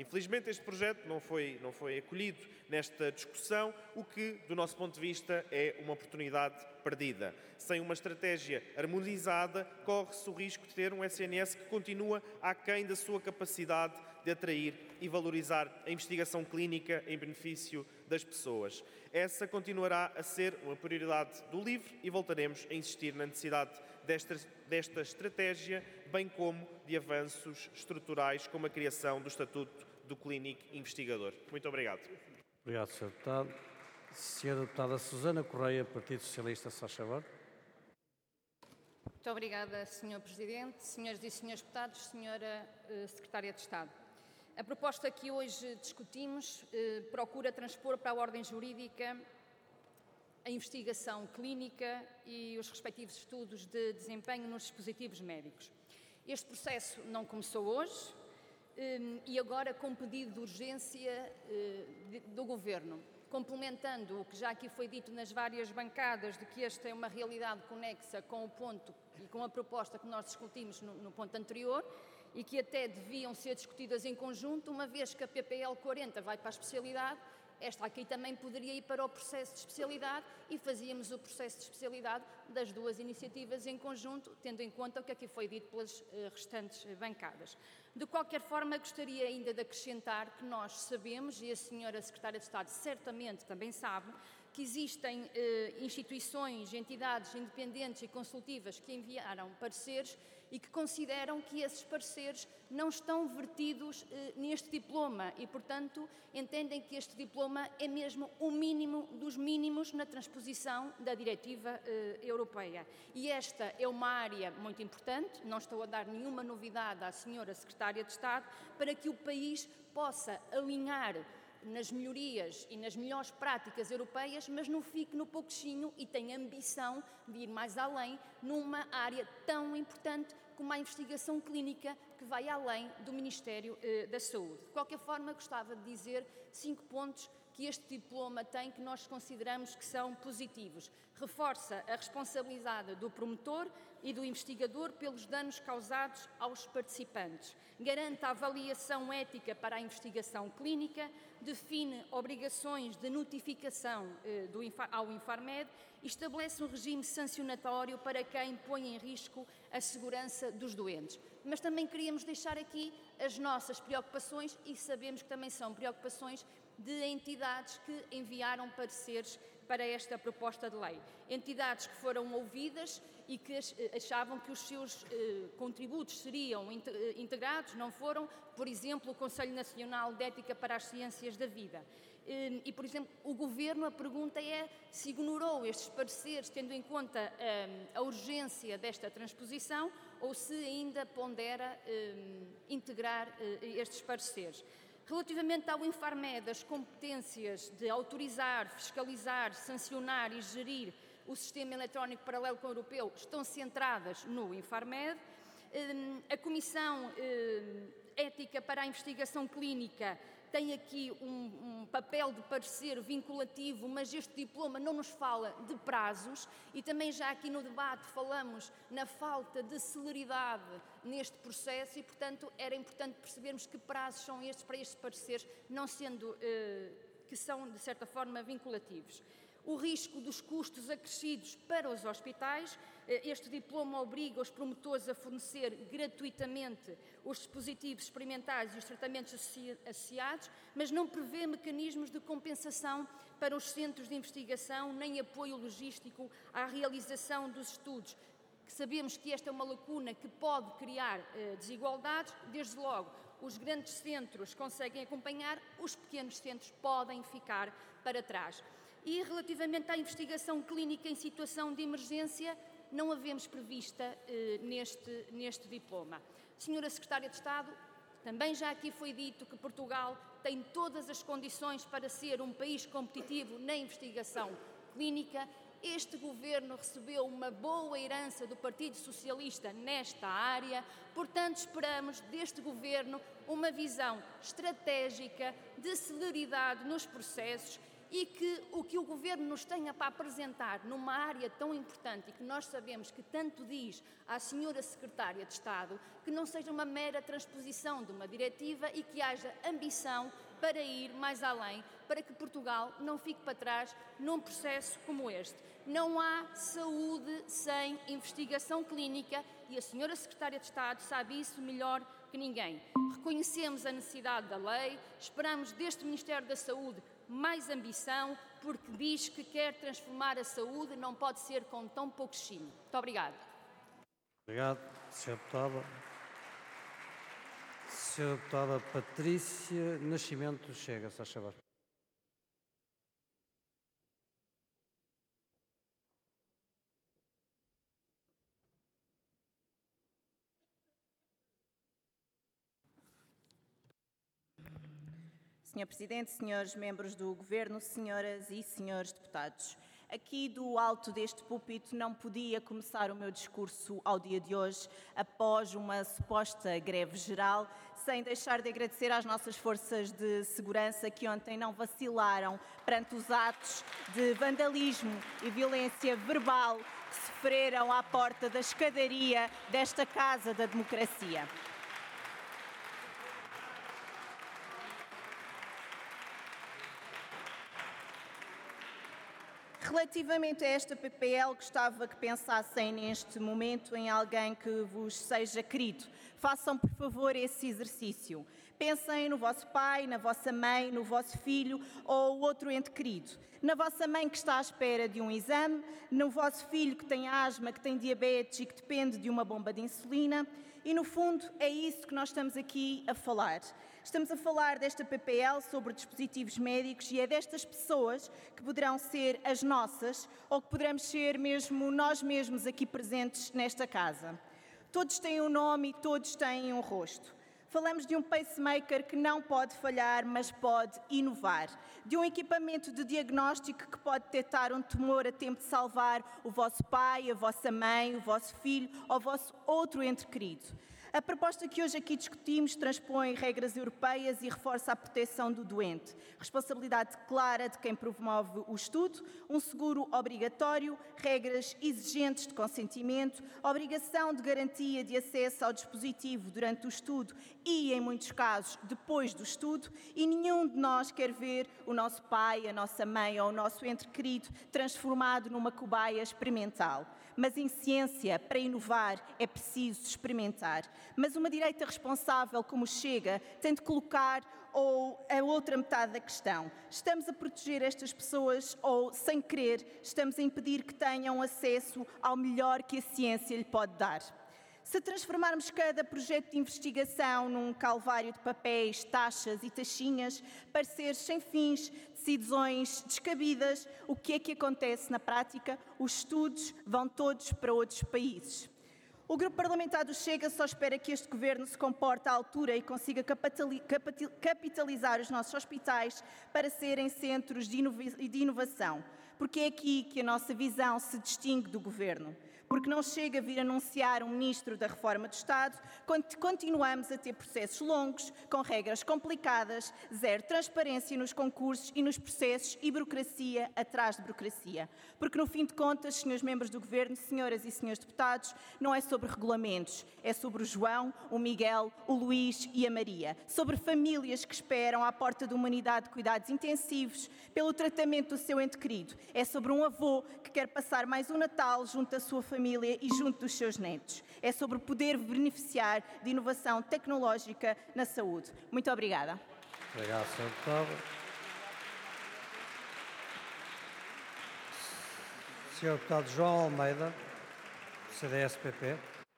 Infelizmente este projeto não foi acolhido nesta discussão, o que, do nosso ponto de vista, é uma oportunidade perdida. Sem uma estratégia harmonizada, corre-se o risco de ter um SNS que continua aquém da sua capacidade de atrair e valorizar a investigação clínica em benefício das pessoas. Essa continuará a ser uma prioridade do LIVRE e voltaremos a insistir na necessidade desta estratégia, bem como de avanços estruturais, como a criação do Estatuto do Clínico Investigador. Muito obrigado. Obrigado, Sr. Deputado. Sra. Deputada Susana Correia, Partido Socialista, se faz favor. Muito obrigada, Sr. Presidente, Senhoras e Senhores Deputados, Sra. Secretária de Estado. A proposta que hoje discutimos procura transpor para a ordem jurídica a investigação clínica e os respectivos estudos de desempenho nos dispositivos médicos. Este processo não começou hoje e agora com pedido de urgência do Governo, complementando o que já aqui foi dito nas várias bancadas de que esta é uma realidade conexa com o ponto e com a proposta que nós discutimos no ponto anterior e que até deviam ser discutidas em conjunto, uma vez que a PPL 40 vai para a especialidade, esta aqui também poderia ir para o processo de especialidade e fazíamos o processo de especialidade das duas iniciativas em conjunto, tendo em conta o que aqui foi dito pelas restantes bancadas. De qualquer forma, gostaria ainda de acrescentar que nós sabemos, e a Senhora Secretária de Estado certamente também sabe, que existem instituições, entidades independentes e consultivas que enviaram pareceres e que consideram que esses pareceres não estão vertidos neste diploma e, portanto, entendem que este diploma é mesmo o mínimo dos mínimos na transposição da diretiva europeia. E esta é uma área muito importante, não estou a dar nenhuma novidade à Senhora Secretária de Estado, para que o país possa alinhar nas melhorias e nas melhores práticas europeias, mas não fique no pouquinho e tenha ambição de ir mais além numa área tão importante como a investigação clínica, que vai além do Ministério da Saúde. De qualquer forma, gostava de dizer 5 pontos que este diploma tem que nós consideramos que são positivos. Reforça a responsabilidade do promotor e do investigador pelos danos causados aos participantes. Garante a avaliação ética para a investigação clínica, define obrigações de notificação ao Infarmed e estabelece um regime sancionatório para quem põe em risco a segurança dos doentes. Mas também queríamos deixar aqui as nossas preocupações e sabemos que também são preocupações de entidades que enviaram pareceres para esta proposta de lei. Entidades que foram ouvidas e que achavam que os seus contributos seriam integrados, não foram, por exemplo, o Conselho Nacional de Ética para as Ciências da Vida. E, por exemplo, o Governo, a pergunta é se ignorou estes pareceres, tendo em conta a urgência desta transposição, ou se ainda pondera integrar estes pareceres. Relativamente ao Infarmed, as competências de autorizar, fiscalizar, sancionar e gerir o sistema eletrónico paralelo com o europeu estão centradas no Infarmed. A Comissão Ética para a Investigação Clínica tem aqui um papel de parecer vinculativo, mas este diploma não nos fala de prazos e também já aqui no debate falamos na falta de celeridade neste processo e, portanto, era importante percebermos que prazos são estes para estes pareceres, não sendo que são, de certa forma, vinculativos. O risco dos custos acrescidos para os hospitais. Este diploma obriga os promotores a fornecer gratuitamente os dispositivos experimentais e os tratamentos associados, mas não prevê mecanismos de compensação para os centros de investigação nem apoio logístico à realização dos estudos. Sabemos que esta é uma lacuna que pode criar desigualdades. Desde logo, os grandes centros conseguem acompanhar, os pequenos centros podem ficar para trás. E relativamente à investigação clínica em situação de emergência, não havemos prevista neste diploma. Senhora Secretária de Estado, também já aqui foi dito que Portugal tem todas as condições para ser um país competitivo na investigação clínica. Este Governo recebeu uma boa herança do Partido Socialista nesta área, portanto esperamos deste Governo uma visão estratégica de celeridade nos processos e que o que o Governo nos tenha para apresentar numa área tão importante e que nós sabemos que tanto diz à Senhora Secretária de Estado, que não seja uma mera transposição de uma diretiva e que haja ambição para ir mais além, para que Portugal não fique para trás num processo como este. Não há saúde sem investigação clínica e a Senhora Secretária de Estado sabe isso melhor que ninguém. Reconhecemos a necessidade da lei, esperamos deste Ministério da Saúde mais ambição, porque diz que quer transformar a saúde, não pode ser com tão pouco chino. Muito obrigada. Obrigado, Sra. Deputada. Sra. Deputada Patrícia Nascimento Chega, se faz favor. Senhor Presidente, senhores membros do Governo, senhoras e senhores deputados, aqui do alto deste púlpito não podia começar o meu discurso ao dia de hoje, após uma suposta greve geral, sem deixar de agradecer às nossas forças de segurança que ontem não vacilaram perante os atos de vandalismo e violência verbal que sofreram à porta da escadaria desta Casa da Democracia. Relativamente a esta PPL, gostava que pensassem neste momento em alguém que vos seja querido. Façam, por favor, esse exercício. Pensem no vosso pai, na vossa mãe, no vosso filho ou outro ente querido. Na vossa mãe que está à espera de um exame, no vosso filho que tem asma, que tem diabetes e que depende de uma bomba de insulina. E, no fundo, é isso que nós estamos aqui a falar. Estamos a falar desta PPL sobre dispositivos médicos e é destas pessoas que poderão ser as nossas ou que poderemos ser mesmo nós mesmos aqui presentes nesta casa. Todos têm um nome e todos têm um rosto. Falamos de um pacemaker que não pode falhar, mas pode inovar. De um equipamento de diagnóstico que pode detectar um tumor a tempo de salvar o vosso pai, a vossa mãe, o vosso filho ou o vosso outro ente querido. A proposta que hoje aqui discutimos transpõe regras europeias e reforça a proteção do doente. Responsabilidade clara de quem promove o estudo, um seguro obrigatório, regras exigentes de consentimento, obrigação de garantia de acesso ao dispositivo durante o estudo e, em muitos casos, depois do estudo, e nenhum de nós quer ver o nosso pai, a nossa mãe ou o nosso ente querido transformado numa cobaia experimental. Mas em ciência, para inovar, é preciso experimentar. Mas uma direita responsável como o Chega tem de colocar a outra metade da questão. Estamos a proteger estas pessoas ou, sem querer, estamos a impedir que tenham acesso ao melhor que a ciência lhe pode dar? Se transformarmos cada projeto de investigação num calvário de papéis, taxas e taxinhas, pareceres sem fins, decisões descabidas, o que é que acontece na prática? Os estudos vão todos para outros países. O Grupo Parlamentar do Chega só espera que este Governo se comporte à altura e consiga capitalizar os nossos hospitais para serem centros de inovação, porque é aqui que a nossa visão se distingue do Governo. Porque não chega a vir anunciar um Ministro da Reforma do Estado, quando continuamos a ter processos longos, com regras complicadas, zero transparência nos concursos e nos processos e burocracia atrás de burocracia. Porque, no fim de contas, senhores membros do Governo, senhoras e senhores deputados, não é sobre regulamentos, é sobre o João, o Miguel, o Luís e a Maria. Sobre famílias que esperam à porta de uma unidade de cuidados intensivos pelo tratamento do seu ente querido. É sobre um avô que quer passar mais um Natal junto da sua família e junto dos seus netos. É sobre poder beneficiar de inovação tecnológica na saúde. Muito obrigada. Obrigado, Sr. Deputado. Sr. Deputado João Almeida, CDS-PP.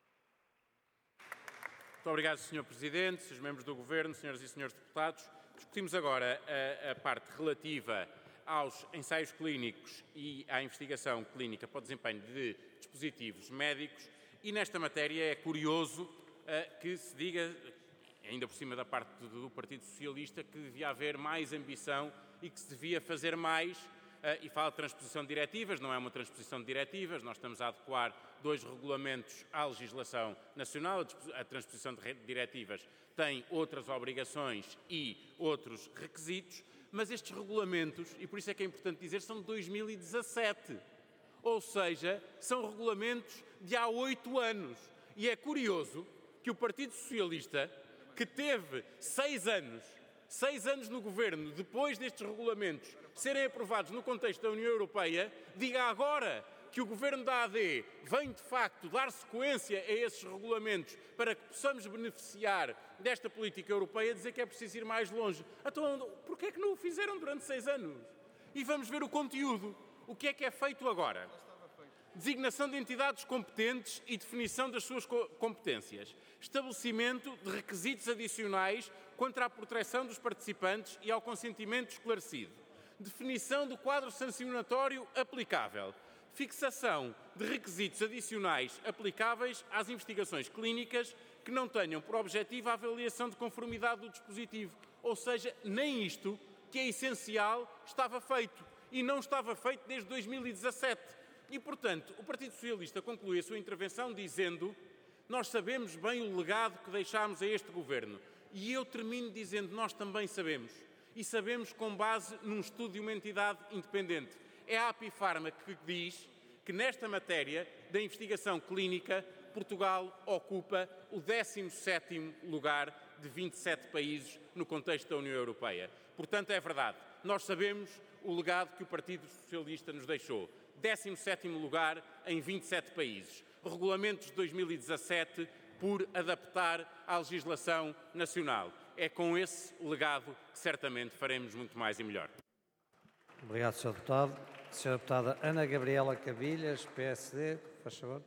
Muito obrigado, Sr. Presidente, Srs. membros do Governo, Senhoras e Senhores Deputados. Discutimos agora a parte relativa aos ensaios clínicos e à investigação clínica para o desempenho de dispositivos médicos e nesta matéria é curioso que se diga, ainda por cima da parte do Partido Socialista, que devia haver mais ambição e que se devia fazer mais e fala de transposição de diretivas, não é uma transposição de diretivas, nós estamos a adequar 2 regulamentos à legislação nacional, a transposição de diretivas tem outras obrigações e outros requisitos, Mas estes regulamentos, e por isso é que é importante dizer, são de 2017. Ou seja, são regulamentos de há 8 anos. E é curioso que o Partido Socialista, que teve 6 anos no governo, depois destes regulamentos serem aprovados no contexto da União Europeia, diga agora que o governo da AD vem, de facto, dar sequência a esses regulamentos para que possamos beneficiar desta política europeia, dizer que é preciso ir mais longe. Então, porquê é que não o fizeram durante 6 anos? E vamos ver o conteúdo. O que é feito agora? Designação de entidades competentes e definição das suas competências. Estabelecimento de requisitos adicionais quanto à proteção dos participantes e ao consentimento esclarecido. Definição do quadro sancionatório aplicável. Fixação de requisitos adicionais aplicáveis às investigações clínicas que não tenham por objetivo a avaliação de conformidade do dispositivo. Ou seja, nem isto, que é essencial, estava feito. E não estava feito desde 2017. E, portanto, o Partido Socialista conclui a sua intervenção dizendo: nós sabemos bem o legado que deixámos a este governo. E eu termino dizendo: nós também sabemos. E sabemos com base num estudo de uma entidade independente. É a Apifarma que diz que nesta matéria da investigação clínica, Portugal ocupa o 17º lugar de 27 países no contexto da União Europeia. Portanto, é verdade. Nós sabemos o legado que o Partido Socialista nos deixou. 17º lugar em 27 países. Regulamentos de 2017 por adaptar à legislação nacional. É com esse legado que certamente faremos muito mais e melhor. Obrigado, Sr. Deputado. Sra. Deputada Ana Gabriela Cabilhas, PSD, faz favor.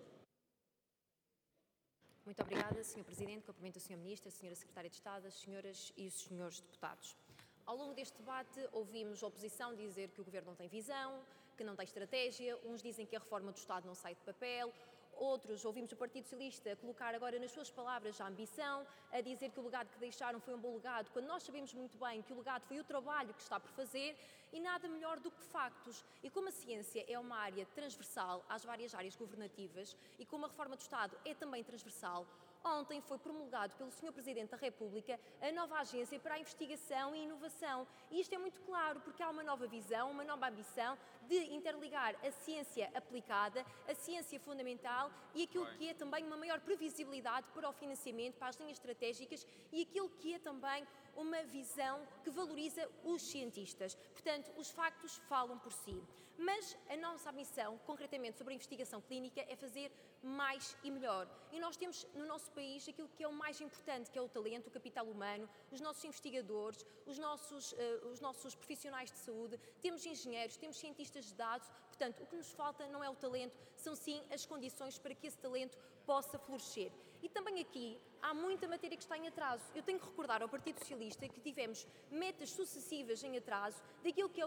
Muito obrigada, Sr. Presidente. Cumprimento o Sr. Ministro, a Sra. Secretária de Estado, as senhoras e os senhores deputados. Ao longo deste debate, ouvimos a oposição dizer que o Governo não tem visão, que não tem estratégia. Uns dizem que a reforma do Estado não sai de papel. Outros, ouvimos o Partido Socialista colocar agora nas suas palavras a ambição, a dizer que o legado que deixaram foi um bom legado, quando nós sabemos muito bem que o legado foi o trabalho que está por fazer e nada melhor do que factos. E como a ciência é uma área transversal às várias áreas governativas e como a reforma do Estado é também transversal, ontem foi promulgado pelo Sr. Presidente da República a nova Agência para a Investigação e Inovação. E isto é muito claro porque há uma nova visão, uma nova ambição de interligar a ciência aplicada, a ciência fundamental e aquilo que é também uma maior previsibilidade para o financiamento, para as linhas estratégicas e aquilo que é também uma visão que valoriza os cientistas. Portanto, os factos falam por si. Mas a nossa missão, concretamente sobre a investigação clínica, é fazer mais e melhor. E nós temos no nosso país aquilo que é o mais importante, que é o talento, o capital humano, os nossos investigadores, os nossos profissionais de saúde, temos engenheiros, temos cientistas de dados. Portanto, o que nos falta não é o talento, são sim as condições para que esse talento possa florescer. E também aqui há muita matéria que está em atraso. Eu tenho que recordar ao Partido Socialista que tivemos metas sucessivas em atraso daquilo que é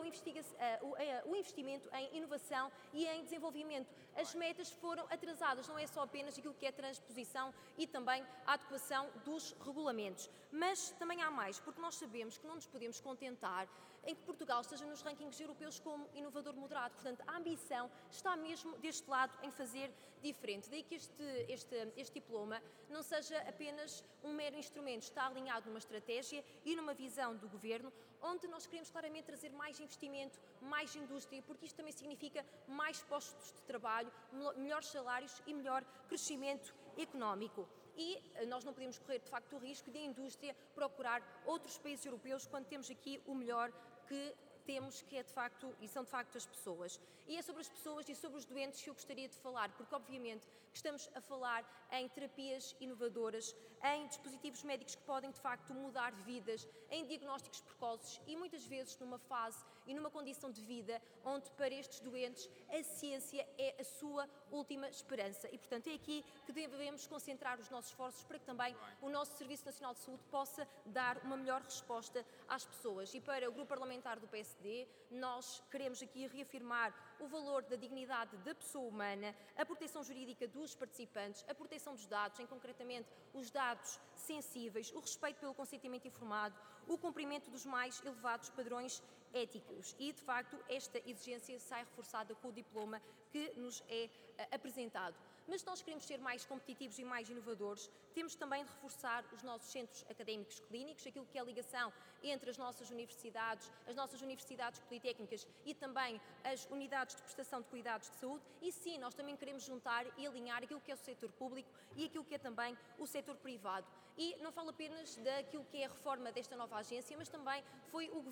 o investimento em inovação e em desenvolvimento. As metas foram atrasadas, não é só apenas aquilo que é a transposição e também a adequação dos regulamentos. Mas também há mais, porque nós sabemos que não nos podemos contentar em que Portugal esteja nos rankings europeus como inovador moderado. Portanto, a ambição está mesmo deste lado em fazer diferente. Daí que este diploma não seja apenas um mero instrumento, está alinhado numa estratégia e numa visão do Governo, onde nós queremos claramente trazer mais investimento, mais indústria, porque isto também significa mais postos de trabalho, melhores salários e melhor crescimento económico. E nós não podemos correr, de facto, o risco de a indústria procurar outros países europeus quando temos aqui o melhor que temos, que é de facto, e são de facto as pessoas. E é sobre as pessoas e sobre os doentes que eu gostaria de falar, porque obviamente que estamos a falar em terapias inovadoras, em dispositivos médicos que podem de facto mudar vidas, em diagnósticos precoces e muitas vezes numa fase e numa condição de vida onde para estes doentes a ciência é a sua última esperança. E portanto é aqui que devemos concentrar os nossos esforços para que também o nosso Serviço Nacional de Saúde possa dar uma melhor resposta às pessoas. E para o Grupo Parlamentar do PSD, nós queremos aqui reafirmar o valor da dignidade da pessoa humana, a proteção jurídica dos participantes, a proteção dos dados, em concretamente os dados sensíveis, o respeito pelo consentimento informado, o cumprimento dos mais elevados padrões éticos. E, de facto, esta exigência sai reforçada com o diploma que nos é apresentado. Mas se nós queremos ser mais competitivos e mais inovadores, temos também de reforçar os nossos centros académicos clínicos, aquilo que é a ligação entre as nossas universidades politécnicas e também as unidades de prestação de cuidados de saúde, e sim, nós também queremos juntar e alinhar aquilo que é o setor público e aquilo que é também o setor privado. E não falo apenas daquilo que é a reforma desta nova agência, mas também foi o Governo